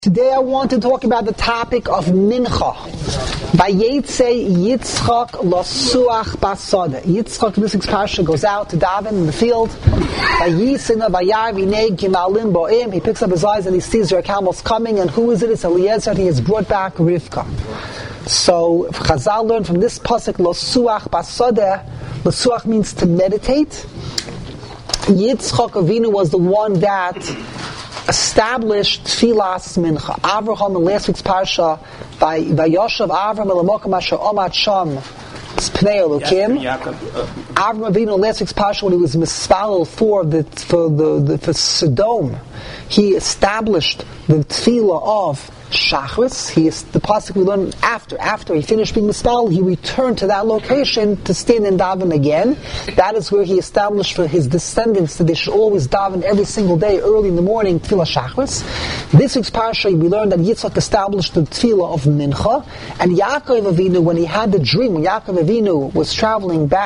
Today I want to talk about the topic of mincha. Vayetze Yitzchak lasuach basada. Yitzchak, this week's parsha, goes out to daven in the field. Vayisina vayar v'nei gimalim bo'im. He picks up his eyes and he sees there are camels coming. And who is it? It's Eliezer. He has brought back Rivka. So Chazal learned from this pasuk lasuach basada. Lasuach means to meditate. Yitzchak Avinu was the one that established Tfilas Mincha. Avraham in last week's parsha, by Yoshev Avram Elamokim Asher Omat Sham Pnei Elokim. Avram Avinu in last week's parsha, when he was misfalel for Sodom, he established the Tfilah of Shachris. The pasuk we learned after he finished being misfalel, he returned to that location to stand and daven again. That is where he established for his descendants that they should always daven every single day, early in the morning, Tfilah Shachris. This week's parsha, we learned that Yitzchak established the Tfilah of Mincha, and Yaakov Avinu, when he had the dream, when Yaakov Avinu was traveling to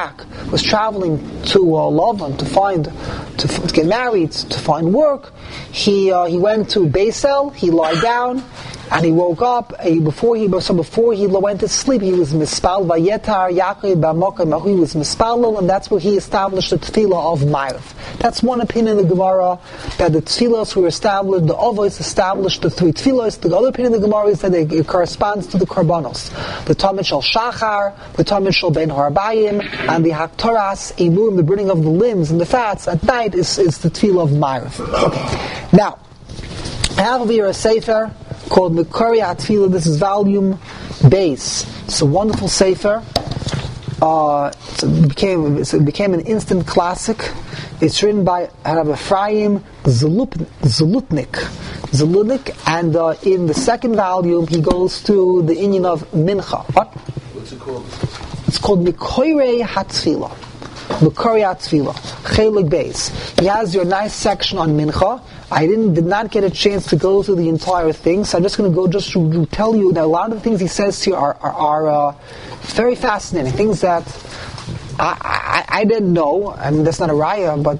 Lavan to get married, to find work, he went to Beisel, he lied down, and he woke up. Before he went to sleep, he was mispal vayetar Yaakov b'amokim. He was mispalel, and that's where he established the tefillah of Ma'ariv. That's one opinion in the Gemara, that the tefillahs were established. The Avos established the three tefillahs. The other opinion in the Gemara is that it corresponds to the korbanos, the Tamid Shel Shachar, the Tamid Shel Ben Harbayim, and the Haktoras Emurim, the burning of the limbs and the fats at night is the tefillah of Ma'ariv. Okay. Now, I have over here a sefer called Mekari HaTfilah. This is volume base. It's a wonderful sefer. It became an instant classic. It's written by Rav Ephraim Zalutnik, and in the second volume he goes to the inyan of Mincha. What's it called? It's called Mekari HaTfilah. Mekari HaTfilah, Chelik Beis. He has your nice section on Mincha. I did not get a chance to go through the entire thing, so I'm just going to go just to tell you that a lot of the things he says here are very fascinating, things that I didn't know. I mean, that's not a raya, but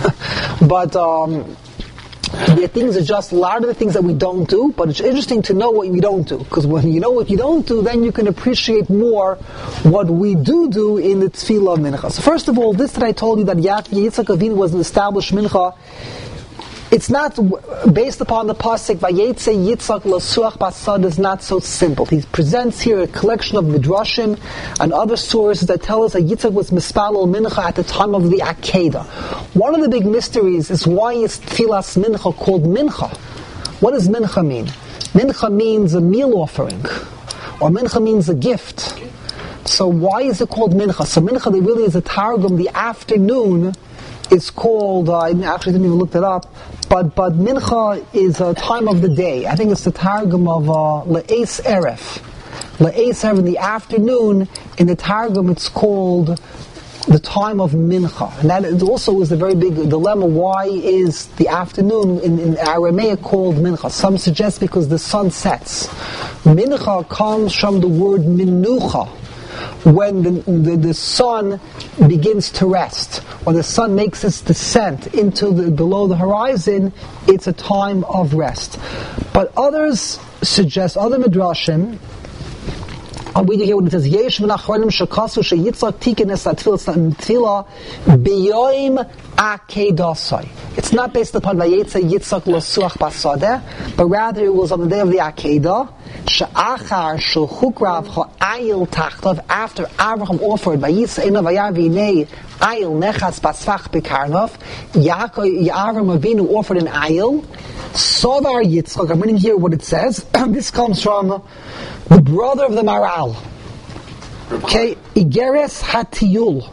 the things are just a lot of the things that we don't do, but it's interesting to know what we don't do, because when you know what you don't do, then you can appreciate more what we do in the Tfilah of Mincha. So first of all, this that I told you that Yitzchak Avinu was an established Mincha, it's not based upon the pasuk Vayetze Yitzchak lasuach basad, is not so simple. He presents here a collection of midrashim and other sources that tell us that Yitzchak was mispalel mincha at the time of the Akedah. One of the big mysteries is why is Tfilas Mincha called Mincha? What does Mincha mean? Mincha means a meal offering, or Mincha means a gift. So why is it called Mincha? So Mincha, there really is a targum. The afternoon is called, I actually didn't even look that up, but Mincha is a time of the day. I think it's the targum of Le'es Eref. Le'es Eref in the afternoon, in the targum it's called the time of Mincha. And that also is a very big dilemma. Why is the afternoon in Aramaic called Mincha? Some suggest because the sun sets. Mincha comes from the word Minucha, when the sun begins to rest, when the sun makes its descent into below the horizon, it's a time of rest. But others suggest, other midrashim, I'll read you here what it says, Yesh v'nachronim shekasu sheyitzchak tikenes atfilah b'yoim akedasai. It's not based upon Vayetze Yitzchak lasuach basadeh, but rather it was on the day of the Akedah, she'achar shehukrav ha'ayil tachtav, after Abraham offered Vayisena vayar v'nei ayil nechas basfach b'karnov, Avraham Avinu offered an ayil, Sovar Yitzchak. I'm reading here what it says. This comes from the brother of the Maral. Okay, Igeres Hatiyul.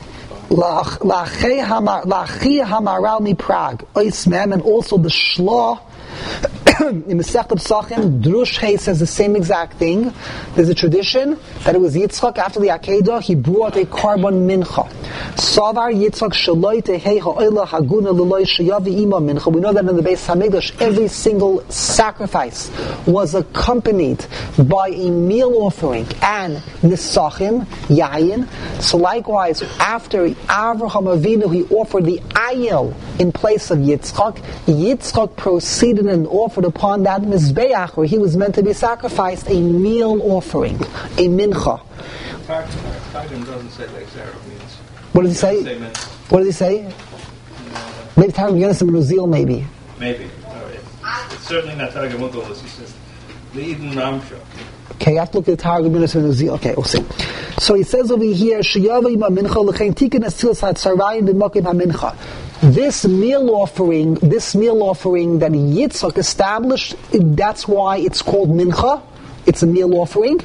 La'achi Hamaral mi Prague. Oismem, and also the Shlah in Masechet Pesachim, Drush Hay says the same exact thing. There's a tradition that it was Yitzchak after the Akedah, he brought a carbon mincha. Savar Yitzchak shaloi tehei ha'olah haguna l'loi shayavi ima mincha. We know that in the Beis Hamikdash, every single sacrifice was accompanied by a meal offering and nisachim, yayin. So likewise, after Avraham Avinu, he offered the ayil in place of Yitzchak. Yitzchak proceeded and offered a upon that Mizbeach, where he was meant to be sacrificed, a meal offering, a mincha. Targum doesn't say like Sarah means. What does he say? What does he say? Maybe Targum Yonasan Ruzil, maybe. Maybe. It's certainly not Targum Ugalis. He says, the Eden Ramsha. Okay, you have to look at the Targum Yonasan Ruzil. Okay, we'll see. So he says over here, Sheyava ima mincha l'chein tikin asilas hatzarayim b'mokim ha-mincha. This meal offering that Yitzchak established, that's why it's called mincha. It's a meal offering.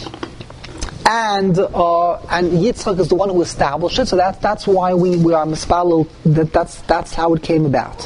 And Yitzchak is the one who established it, so that's why we are mispalel. That's how it came about.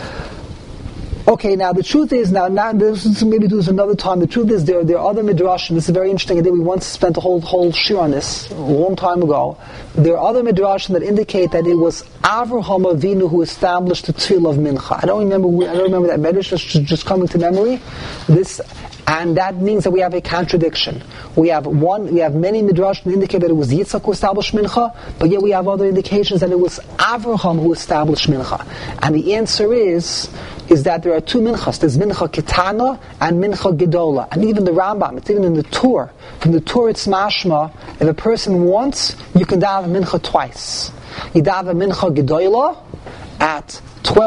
Okay, now the truth is, now this is maybe do this another time. The truth is, there are other midrashim. This is very interesting. I think we once spent a whole shir on this a long time ago. There are other midrashim that indicate that it was Avraham Avinu who established the tefillah of mincha. I don't remember that midrash. Just coming to memory. And that means that we have a contradiction. We have many midrash that indicate that it was Yitzchak who established mincha, but yet we have other indications that it was Avraham who established mincha. And the answer is that there are two minchas. There's mincha ketana and mincha gedola. And even the Rambam, it's even in the Torah. In the Torah it's mashma, if a person wants, you can daven mincha twice. You daven mincha gedola at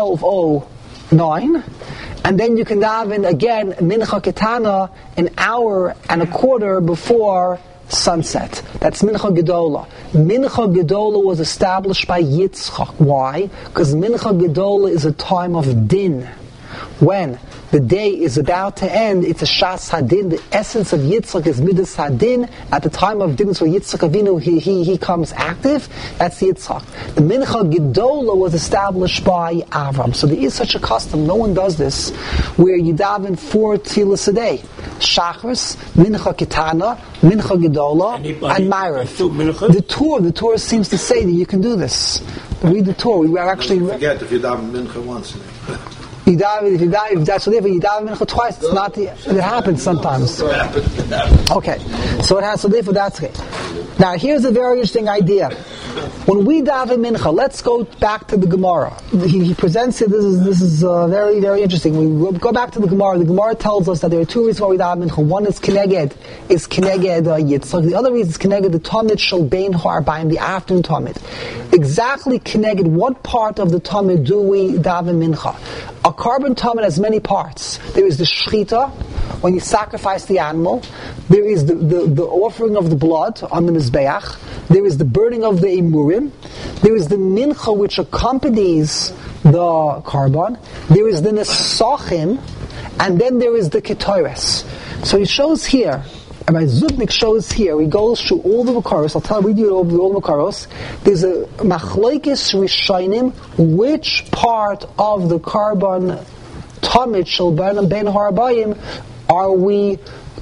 12:09, and then you can daven again mincha ketana an hour and a quarter before sunset. That's mincha gedola. Mincha gedola was established by Yitzchak. Why? Because mincha gedola is a time of din. When the day is about to end, it's a shas hadin. The essence of Yitzchak is midas hadin. At the time of din, so Yitzchak Avinu, he comes active. That's Yitzchak. The mincha gedola was established by Avram. So there is such a custom. No one does this, where you daven 4 tefillas a day: Shachris, mincha ketana, mincha gedola, and Ma'ariv. The Torah seems to say that you can do this. Read the Torah. We are actually forget if you daven mincha once. If that's what you daven mincha twice, it's not it happens sometimes. Okay, so it has, so therefore that's okay. Now here's a very interesting idea. When we daven mincha, let's go back to the Gemara. He presents it. This is very, very interesting. We go back to the Gemara. The Gemara tells us that there are two reasons why we daven mincha. One is keneged Yitzchak. The other reason is keneged the Tamid shel bein ha'arbaim, the afternoon Tamid. Exactly keneged what part of the Tamid do we daven mincha? A carbon Tamid has many parts. There is the shechita, when you sacrifice the animal. There is the offering of the blood on the Mizbeach. There is the burning of the Emurim. There is the mincha which accompanies the carbon. There is the nesachim. And then there is the ketores. So he shows here, Rabbi Zubnik shows here, he goes through all the Makaros. I'll read you all the Makaros. There's a machlokes rishonim, which part of the carbon tamid shel bein ha'arbaim are we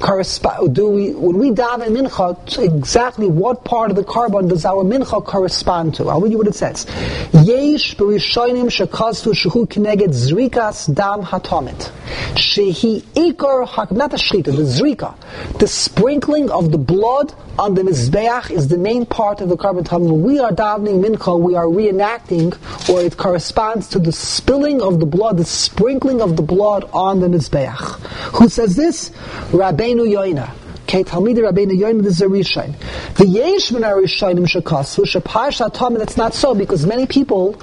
when we daven mincha, exactly what part of the carbon does our mincha correspond to? I'll read you what it says. Yesh b'rishonim shekaztu shehu keneged zrikas dam hatamit. Shehi ikar, not the shrita, the zrika. The sprinkling of the blood on the mizbeach is the main part of the carbon tamid. When we are davening mincha, we are reenacting, or it corresponds to the spilling of the blood, the sprinkling of the blood on the mizbeach. Who says this? Rabbeinu Yoina. Okay, Talmidei Rabbeinu Yoina, this is a Rishon. The Yesh min HaRishonim shekasu sheparshat tamid. That's not so, because many people,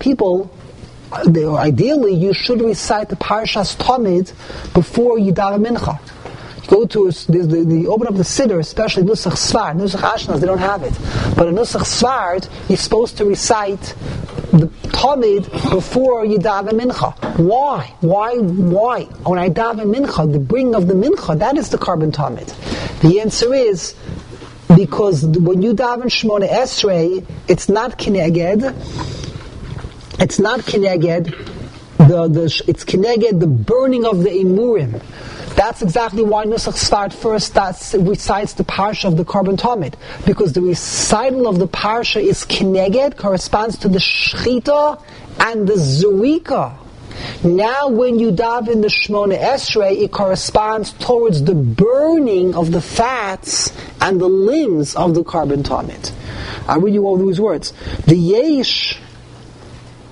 ideally, you should recite the Parshas Tamid before you daven mincha. Go to the open up the Siddur, especially Nusach Svard, Nusach Ashkenaz, they don't have it. But in Nusach Svard, you're supposed to recite the Tamid before you daven mincha. Why? When I daven mincha, the bringing of the mincha, that is the carbon Tamid. The answer is because when you daven Shmona Esrei, it's not kineged. It's not kineged. It's kineged the burning of the emurim. That's exactly why Nusach Svard first recites the parsha of the carbon tamid, because the recital of the parsha is kineged, corresponds to the shechita and the zurika. Now when you daven the Shmona Esrei, it corresponds towards the burning of the fats and the limbs of the carbon tamid. I'll read you all these words. The yesh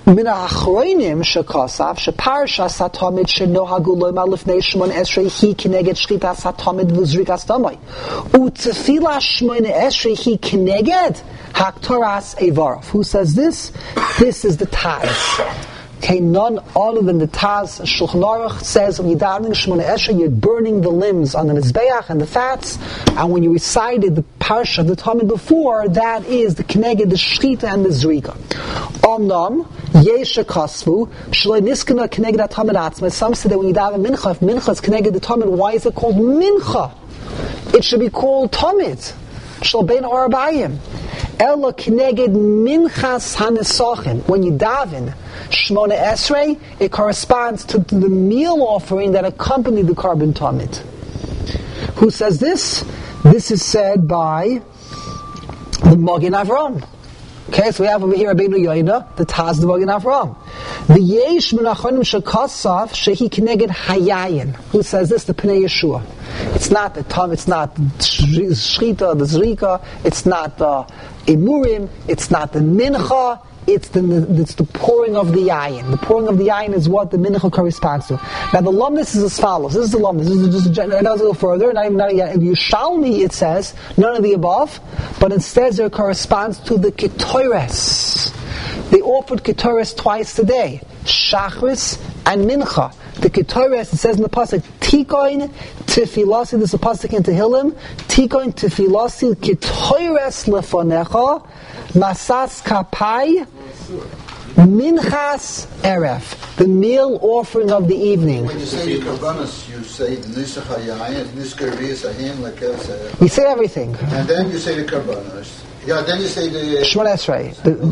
Min ha'achronim shekasav sheparsha satamid shenohagu lo'ma lifnei Shmona Esrei hi keneged shchitas satamid v'zrikas damai u'tefila Shmona Esrei hi keneged haktoras evarov. Who says this? This is the Taz. Okay, none other than the Taz. Shulchan Aruch says when you're davening Shmona Esrei, you're burning the limbs on the mizbeach and the fats, and when you recited the parsha of the Talmud before, that is the keneged, the shchita and the zrika. Omnam yesha kasvu shloi niskana keneged haTalmud atzma. Some say that when you daven mincha, if mincha is keneged the Talmud, why is it called mincha? It should be called Talmud. Shlo bein ha'arbayim. Ela keneged minchas hanesachim. When you daven Shmona Esrei, it corresponds to the meal offering that accompanied the Karban Talmud. Who says this? This is said by the Magen Avraham. Okay, so we have over here Rabbeinu Yoina, the Taz, the Magen Avraham. The Yesh min Acharonim shekasav shehi keneged hayayin. Who says this? The Pnei Yeshua. It's not the Tom, it's not the Shchita, the Zrika, it's not the Imurim, it's not the Mincha, it's the pouring of the yayin. The pouring of the yayin is what the mincha corresponds to. Now the lumnus is as follows. This is the lumnus. This is just it does a little further. Not even in Yerushalmi it says none of the above, but instead it corresponds to the ketores. They offered ketores twice a day, shachris and mincha. The ketores, it says in the pasuk, tikoin tefilasi. This is a pasuk in Tehillim. Tikoin tefilasi ketores lefonecha masas kapai minchas erev. The meal offering of the evening. When you say the karbanos, you say the nisach hayayin, nisach riyas ahim lekev. You say everything. And then you say the karbanos. Yeah, then you say the Shmona Esrei.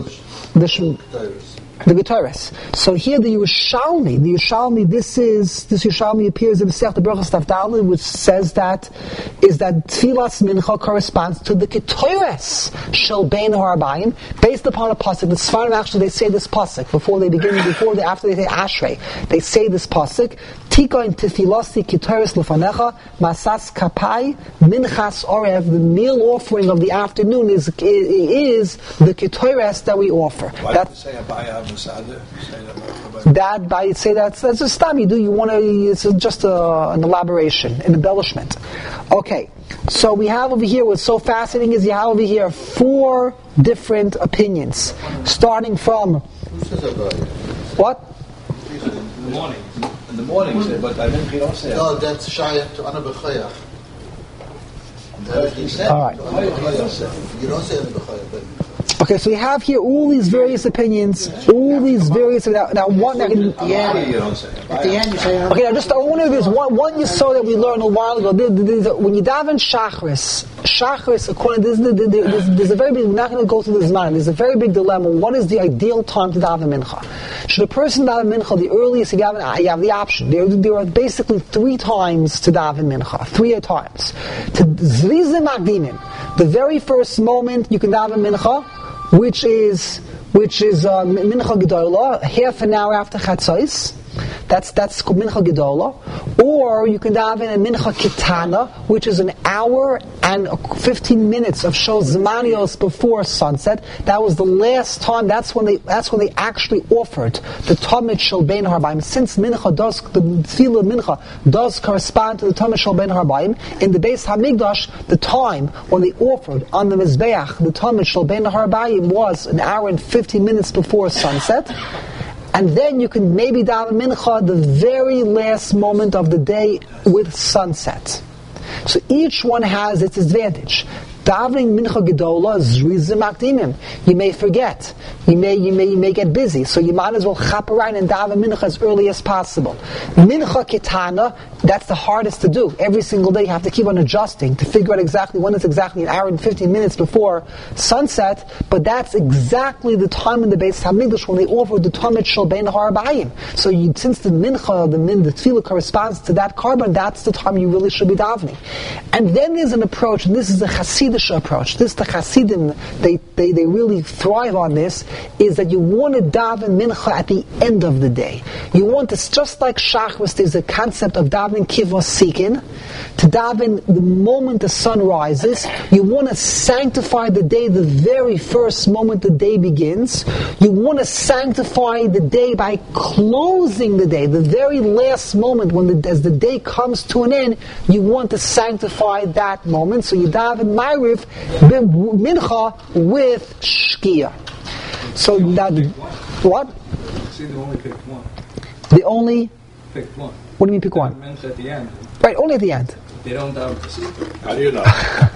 The Getaris. So here the Yerushalmi, this Yerushalmi appears in Masechet Berachos Daf Daled, which says that Tfilas Mincha corresponds to the Getaris Shel Bein Ha'arbayim, based upon a pasuk. The Sfarim actually they say this pasuk after they say Ashrei, they say this pasuk. Tikoin Tefilasi Getaris Lefanecha Masas Kapai Minchas Orev. The meal offering of the afternoon is the Getaris that we offer. Why do you say Abaya? That by say that's a stam you do. You want to. It's just an elaboration, an embellishment. Okay, so we have over here. What's so fascinating is you have over here 4 different opinions, starting from what? In the morning. In the morning, but I think you don't say. No, that's Shayat to Ana B'Chayach. All right. You don't say Ana B'Chayach, but. Okay, so we have here all these various opinions, now one that can, At the end you say. okay, now just I want to there's one yesod that we learned a while ago. When you daven shachris, according there's a very big. We're not going to go through this man. There's a very big dilemma. What is the ideal time to daven mincha? Should a person daven mincha the earliest you have the option? There are basically 3 times to daven mincha. 3 times. To zrizim magdinim, the very first moment you can daven mincha, which is mincha gedola, half an hour after chatzos. That's called mincha gedola. Or you can daven a mincha kitana, which is an hour and 15 minutes of shol zmanios before sunset. That was the last time. That's when they actually offered the Talmud Shel Bein Ha'arbayim. Since the tefillah mincha does correspond to the Talmud Shel Bein Ha'arbayim, in the Beis Hamikdash, the time when they offered on the mizbeach the Talmud Shel Bein Ha'arbayim was an hour and 15 minutes before sunset. And then you can maybe daven mincha the very last moment of the day with sunset. So each one has its advantage. Davening mincha gedola zrizim makdimim. You may forget. You may get busy. So you might as well chop around and daven mincha as early as possible. Mincha kitana, that's the hardest to do. Every single day you have to keep on adjusting to figure out exactly when it's exactly an hour and 15 minutes before sunset. But that's exactly the time in the Beis Hamikdash when they offered the Talmud Shel Bein Ha'arbayim. So since the mincha, the tefillah corresponds to that carbon, that's the time you really should be davening. And then there's an approach, and this is a Hasidic chiddush approach. This the Hasidim, they really thrive on this, is that you want to daven mincha at the end of the day. You want to, just like Shachris, there's a concept of davening kivos sikin, to daven the moment the sun rises. You want to sanctify the day the very first moment the day begins. You want to sanctify the day by closing the day, the very last moment as the day comes to an end. You want to sanctify that moment. So you daven Ma'ariv mincha with shkia. So that what? See, they only picked one. They only Picked one. What do you mean pick one? Mincha at the end. Right, only at the end. They don't daven to see. How do you know?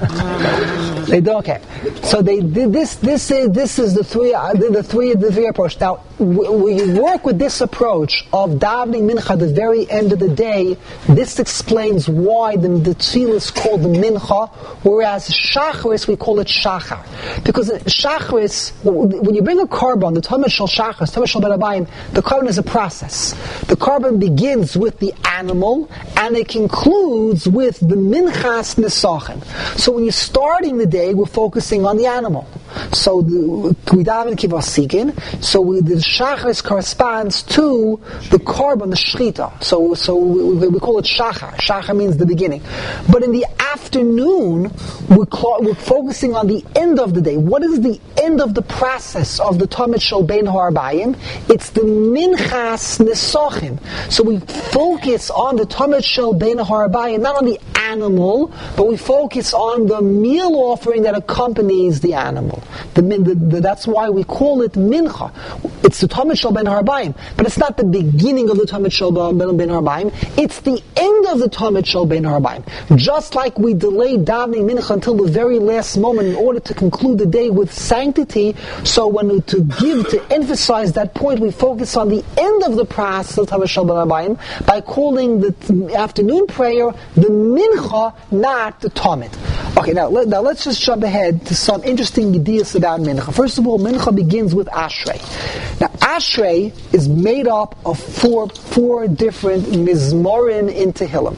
They don't. Okay, so they did this. This is the three approach. Now, when you work with this approach of davening mincha at the very end of the day, this explains why the tefillah is called the mincha, whereas shacharis we call it shachar, because shacharis, when you bring a korban, the tamid shel shacharis, tamid shel ben habayim, the korban is a process. The korban begins with the animal and it concludes with the minchas nesachim. So when you're starting the day, we're focusing on the animal. So we daven kivos sikin. So the shacharis corresponds to the korban, the shchita. So we call it shachar. Shachar means the beginning. But in the afternoon, we're focusing on the end of the day. What is the end of the process of the tamid shel bein ha'arbayim? It's the minchas nesachim. So we focus on the tamid shel bein ha'arbayim, not on the animal, but we focus on the meal offering that accompanies the animal. That's why we call it mincha. It's the tamid shel bein ha'arbayim, but it's not the beginning of the tamid shel bein ha'arbayim. It's the end of the tamid shel bein ha'arbayim. Just like we delay davening mincha until the very last moment in order to conclude the day with sanctity, so to emphasize that point, we focus on the end of the process of tamid shel bein ha'arbayim by calling the afternoon prayer the mincha, not the tamid. Okay, now let's just jump ahead to some interesting ideas about mincha. First of all, mincha begins with ashrei. Now, ashrei is made up of four different mizmorim in Tehillim.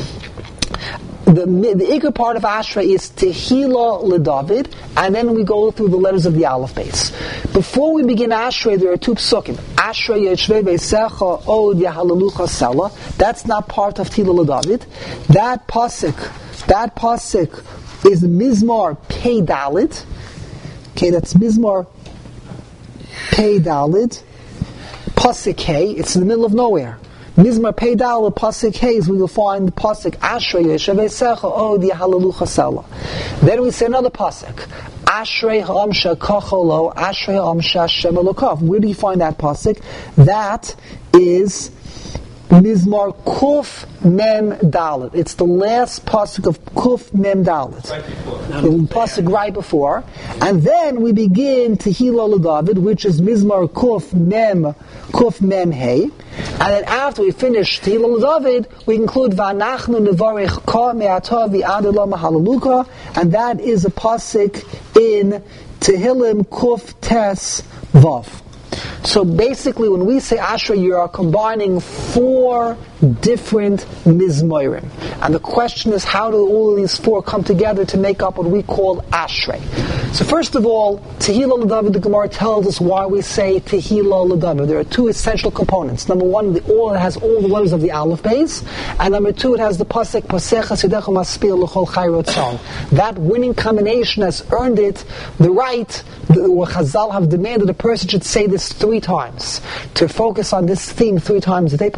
The ikar part of ashrei is tehillah leDavid, and then we go through the letters of the aleph base. Before we begin ashrei, there are two psukim. Ashrei yeshvei veisecha od yahalalucha sela. That's not part of tehillah leDavid. That pasuk is Mizmor Pei Dalet. Okay, that's Mizmor Pei Dalet. Pasuk Hey, it's in the middle of nowhere. Mizmor Pei Dalet, Pasuk Hey is where you'll find the Pasuk Ashrei Yeshevei Secha Od Yahalalucha Sela. Then we say another Pasuk. Ashrei Ha'amsha Kacholo, Ashrei Ha'amsha Shem Elokov. Where do you find that Pasuk? That is Mizmor Kuf Mem Dalet. It's the last pasuk of Kuf Mem Dalet. The pasuk right before, and then we begin Tehillah leDavid, which is Mizmor Kuf Mem Hey, and then after we finish Tehillah leDavid, we conclude V'anachnu nevarich ka me'ata v'ad olam halaluka, and that is a pasuk in Tehillim Kuf Tes Vav. So basically, when we say Ashrei, you are combining four different mizmorim. And the question is, how do all of these four come together to make up what we call Ashrei? So first of all, Tehillah leDavid, the Gemara tells us why we say Tehillah leDavid. There are two essential components. Number one, it has all the letters of the aleph base, and number two, it has the pasuk Pasecha Sidecha Maspil L'chol Chai Rotzon. That winning combination has earned it the right, or Chazal have demanded a person should say this 3 times, to focus on this theme 3 times a day.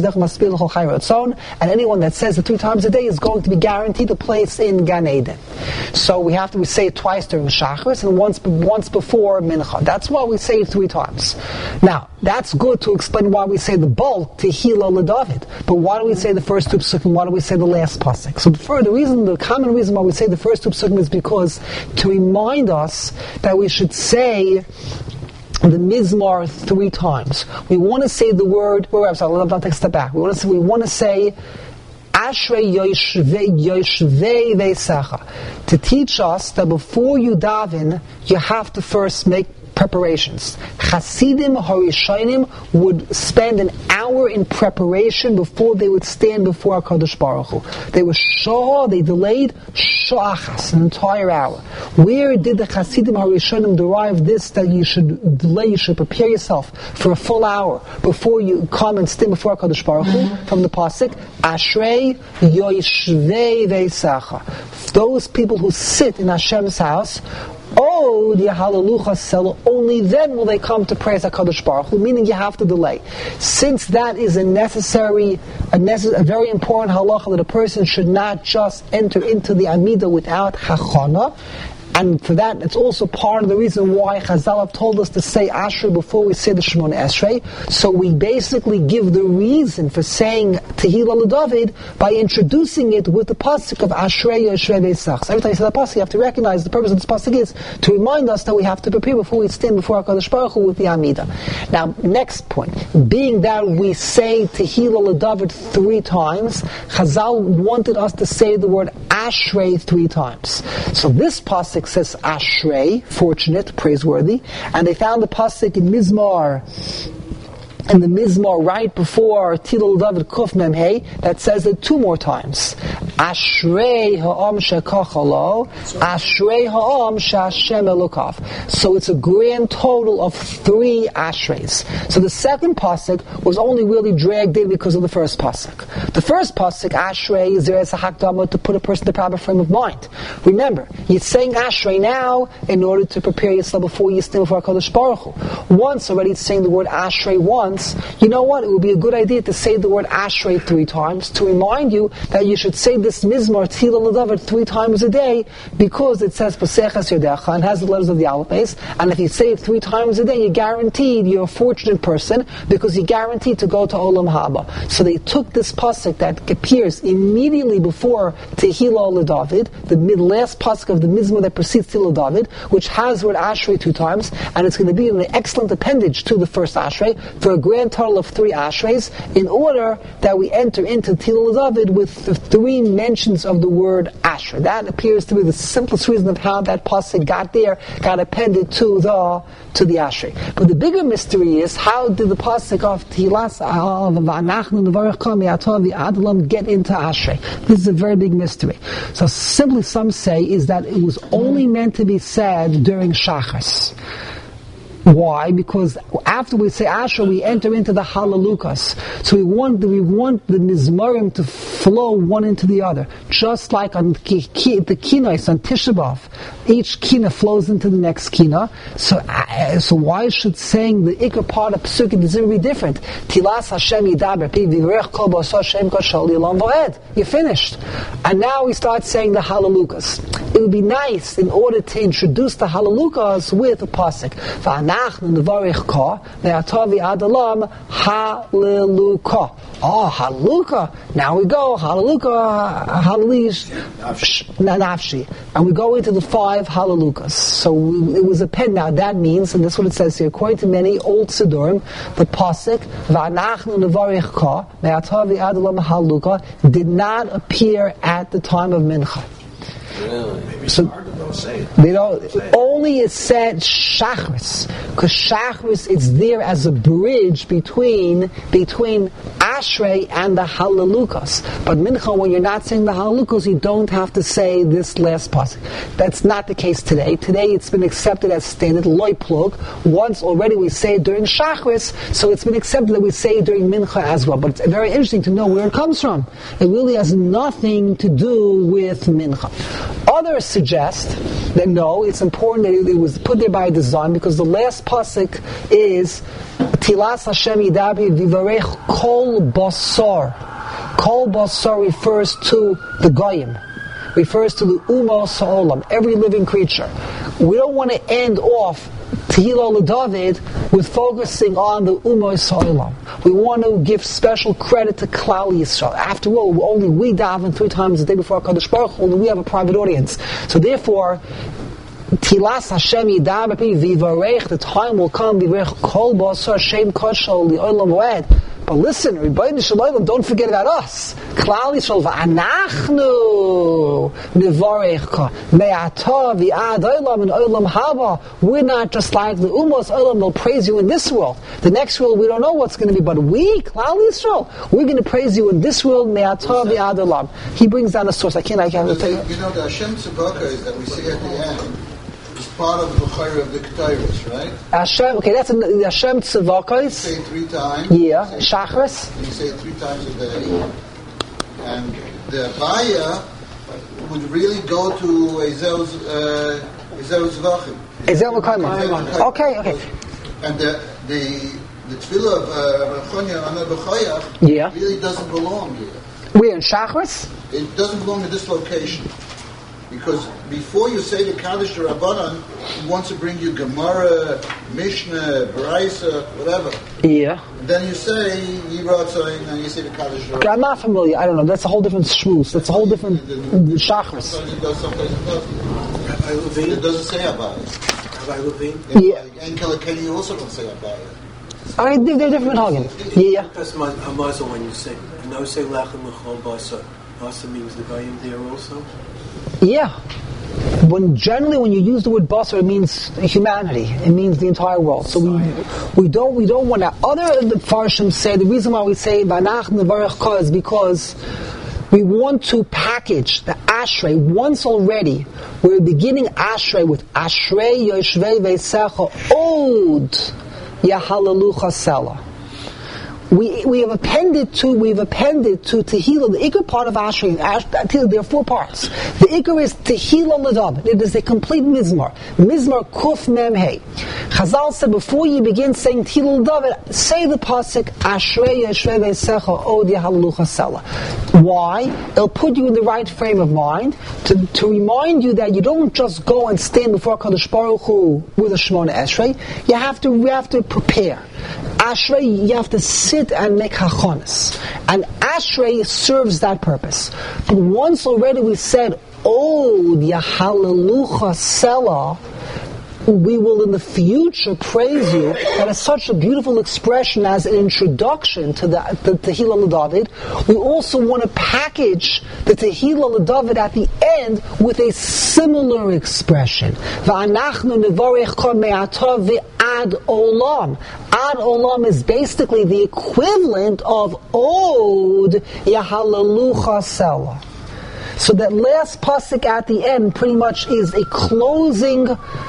And anyone that says it 3 times a day is going to be guaranteed a place in Gan Eden. So we say it twice during Shacharis and once before Mincha. That's why we say it 3 times. Now, that's good to explain why we say the bulk Tehillah leDavid. But why do we say the first 2 psukim? Why do we say the last pasuk? So the common reason why we say the first 2 psukim is because to remind us that we should say the Mizmor 3 times. We want to say the word. I'm sorry, I'll take a step back. We want to say Ashrei Yoshvei Veisecha, to teach us that before you daven, you have to first make preparations. Chasidim Harishonim would spend an hour in preparation before they would stand before HaKadosh Baruch Hu. They were they delayed sha'achas, an entire hour. Where did the Chasidim Harishonim derive this, that you should delay, you should prepare yourself for a full hour before you come and stand before HaKadosh Baruch Hu? From the pasuk, Ashrei Yoshvei Veisacha. Those people who sit in Hashem's house, the Hallelujah Sela, only then will they come to praise HaKadosh Baruch Hu, meaning you have to delay. Since that is a very important halacha, that a person should not just enter into the Amidah without Hachana. And for that, it's also part of the reason why Chazal have told us to say Ashrei before we say the Shemona Esrei. So we basically give the reason for saying Tehillah LeDavid by introducing it with the pasuk of Ashrei Yoshrei Veisach. So every time you say that pasuk, you have to recognize the purpose of this pasuk is to remind us that we have to prepare before we stand before HaKadosh Baruch Hu with the Amidah. Now, next point, being that we say Tehillah LeDavid 3 times, Chazal wanted us to say the word Ashrei 3 times. So this pasuk says Ashrei, fortunate, praiseworthy, and they found the pasuk in Mizmar, and the Mizmar right before Tehillah LeDavid Kuf Mem Hey, that says it 2 more times. Ashrei ha'am she'kachalo, Ashrei ha'am she'Hashem elokav. So it's a grand total of 3 Ashreis. So the second pasuk was only really dragged in because of the first pasuk. The first pasuk, Ashrei, is there as a hakdama to put a person in the proper frame of mind. Remember, you're saying Ashrei now in order to prepare yourself before you stand before HaKadosh Baruch Hu. Once already it's saying the word Ashrei once, you know what? It would be a good idea to say the word Ashrei 3 times to remind you that you should say this Mizmar Tehillah LeDavid 3 times a day, because it says Paseches Yodecha and has the letters of the alphabet. And if you say it 3 times a day, you're guaranteed, you're a fortunate person, because you're guaranteed to go to Olam Haba. So they took this pasuk that appears immediately before Tehillah LeDavid, the last pasuk of the Mizmar that precedes Tehillah LeDavid, which has the word Ashrei 2 times, and it's going to be an excellent appendage to the first Ashrei for a grand total of 3 Ashreis, in order that we enter into Tehillah LeDavid with the 3 mentions of the word Ashrei. That appears to be the simplest reason of how that pasuk got appended to the Ashrei. But the bigger mystery is, how did the pasuk of Tehillah get into Ashrei? This is a very big mystery. So simply, some say is that it was only meant to be said during Shachas. Why? Because after we say Asher, we enter into the Halalukas. So we want the Mizmarim to flow one into the other. Just like on the Kinais, on Tisha B'Av, each Kina flows into the next Kina. So why should saying the Ikar part of Pesukim be different? Tilas Hashem Yidaber, Vivrech Kol B'Asar Hashem Kashal Yilam V'Ed. You're finished. And now we start saying the Halalukas. It would be nice, in order to introduce the Halalukas with a pasuk. Hallelujah. Hallelujah. Now we go, Hallelujah, Nafshi. And we go into the 5 Hallelujahs. So it was a pen. Now that means, and that's what it says here, according to many old Siddurim, the pasuk, did not appear at the time of Mincha. Really? So they don't. Only is said Shachris, because Shachris is there as a bridge between Ashrei and the Halalukas. But Mincha, when you're not saying the Halalukas, you don't have to say this last pasuk. That's not the case today. Today it's been accepted as standard loy plug. Once already we say it during Shachris, so it's been accepted that we say it during Mincha as well. But it's very interesting to know where it comes from. It really has nothing to do with Mincha. Others suggest that no, it's important that it was put there by design, because the last pasuk is Tilas Hashem Yidaber Vivarech Kol Basar. Kol Basar refers to the Goyim, refers to the Umos Ha'olam, every living creature. We don't want to end off Tehillah LeDavid with focusing on the Umos Ha'olam. We want to give special credit to Klal Yisrael. After all, only we daven 3 times a day before HaKadosh Baruch Hu, only we have a private audience. So therefore, Tilas Hashem Yidaber Vivarech, the time will come, Vivarech Kol Basar Shem Koshol Li'olam V'ed. But listen, Rebbeinu Shalom, don't forget about us. Klal Yisrael v'anachnu nivarechka me'ata v'ad olam and olam haba. We're not just like the Umos olam, they'll praise you in this world. The next world, we don't know what's going to be, but we, Klal Yisrael, we're going to praise you in this world, me'ata v'ad olam. He brings down a source. I can't tell you. You know, the Hashem Tzedakah that we see at the end is part of the Chayr of the Ketairos, right? Hashem, okay, that's the Hashem Tzedakah. You say it 3 times. Yeah, Shachris. You say it 3 times a day. And the Abaya would really go to Ezel's Zvachim. Ezel Mekayma. Okay. And the tefillah of Chonya Ana B'Chayach really doesn't belong here. We're in Shachris? It doesn't belong in this location. Because before you say the Kaddish to Rabbanan, he wants to bring you Gemara, Mishnah, Baraisa, whatever. Yeah. And then you say Yiratzon, and you say the Kaddish to Rabbanan. I'm not familiar. I don't know. That's a whole different shmooze. That's a whole different Shachris. Sometimes it does, sometimes it doesn't. It doesn't say about it. Rabbi Levine? Yeah. And Kelly also don't say about it. They're different Hagen. Yeah. That's my muzzle when you say, no say Lachem L'chol Basa. Basa means the Goyim there also? Yeah. Generally when you use the word basar, it means humanity. It means the entire world. So we don't want to. Other Farshim say the reason why we say Vanach Nevarech Ka is because we want to package the Ashrei once already. We're beginning Ashrei with Ashrei Yoshvei Veisecha Od Yahalalucha Sela. We have appended to Tehillah, the Ikar part of Ashrei. There are 4 parts. The Ikar is Tehillah L'David. It is a complete Mizmar. Mizmar Kuf Mem Hey. Chazal said before you begin saying Tehillah L'David, say the pasuk Ashrei Yeshrei Veisecha Od Yahalalucha Sela. Why? It'll put you in the right frame of mind to remind you that you don't just go and stand before Kadosh Baruch Hu with a Shemona Esrei. You have to prepare. Ashrei, you have to sit and make hachonis. And Ashrei serves that purpose. But once already we said, Od Yahalalucha Sela, we will in the future praise you. That is such a beautiful expression as an introduction to the Tehillah L'David. We also want to package the Tehillah L'David at the end with a similar expression. V'anachnu nevarech ka me'ata v'ad olam. Ad olam is basically the equivalent of Od Yahalalucha Sela. So that last pasuk at the end pretty much is a closing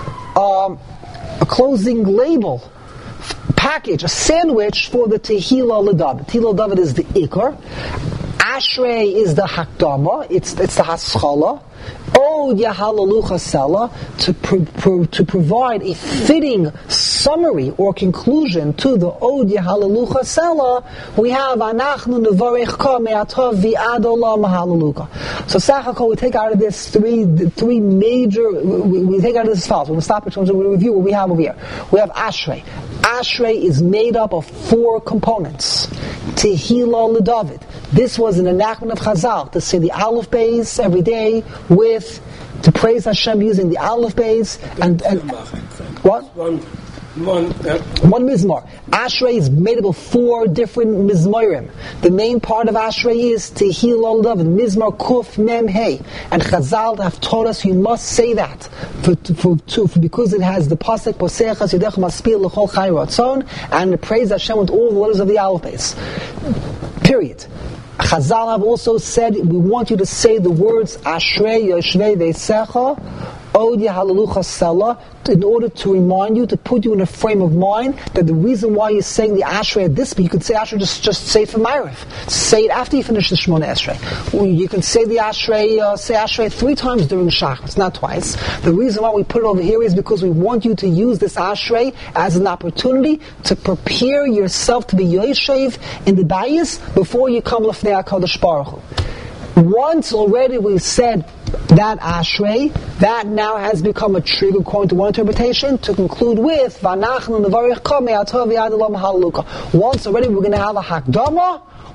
label, package, a sandwich for the Tehillah L'David. Tehillah L'David is the Ikar. Ashrei is the Hakdama. It's the Haskalah. Od Yahalalucha Sela, to provide a fitting summary or conclusion to the Od Yahalalucha Sela, we have Anachnu Nevarech Ka Me'ata V'ad Olam Halalucha. So Sachakol, we take out of this three major, we take out of this files. We're going to stop it, we're going to review what we have over here. We have Ashrei. Ashrei is made up of 4 components. Tehillah L'David. This was an enactment of Chazal to say the Aleph Beis every day to praise Hashem using the Aleph Beis and what? One Mizmar. Ashrei is made up of 4 different Mizmarim. The main part of Ashrei is Tehillah L'David, Mizmar Kuf Mem Hey. And Chazal have taught us you must say that because it has the pasuk Poseachas Yedech Maspil L'Chol Chai Ratzon and praise Hashem with all the letters of the Aleph Beis. Period. Chazal have also said, we want you to say the words Ashrei Yoshvei Veisecha Od Yahalalucha Sela, in order to remind you, to put you in a frame of mind that the reason why you're saying the Ashrei at this, but you could say Ashrei just say it for Ma'ariv. Say it after you finish the Shemona Esrei. You can say the Ashrei, say Ashrei 3 times during Shach, it's not twice. The reason why we put it over here is because we want you to use this Ashrei as an opportunity to prepare yourself to be Yoshev in the Bayis before you come L'fnei HaKadosh Baruch Hu. Once already we said that Ashrei, that now has become a trigger according to one interpretation to conclude with Vanachnu Nevarech Ka Me'ata V'ad Olam Halalucha. Once already we're going to have a Hakdama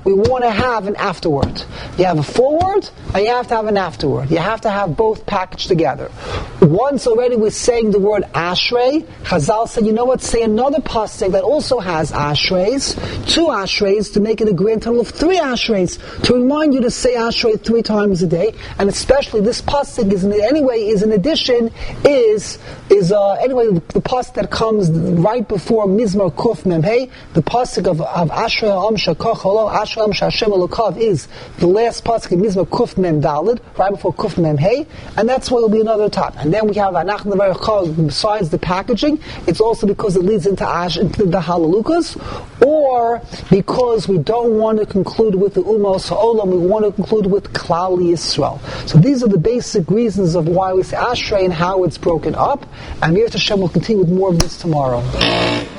we want to have an afterword. You have a foreword, and you have to have an afterword. You have to have both packaged together. Once already we're saying the word Ashrei, Chazal said, you know what, say another pasuk that also has Ashreis, 2 Ashreis, to make it a grand total of 3 Ashreis, to remind you to say Ashrei 3 times a day, and especially this pasuk is in addition, the pasuk that comes right before Mizmor Kuf Mem Hey, the pasuk of Ashrei Am Shakach Holo, Ashrei Am Shashem Elokav is the last pasuk of Mizmor Kuf Mem Daled, right before Kuf Mem Hey, and that's why it'll be another top. And then we have Anach Nevarach, besides the packaging, it's also because it leads into the Halalukas, or because we don't want to conclude with the Umos Ha'olam, we want to conclude with Klal Yisrael. So these are the basic reasons of why we say Ashrei and how it's broken up, and Mir Hashem will continue with more of this tomorrow.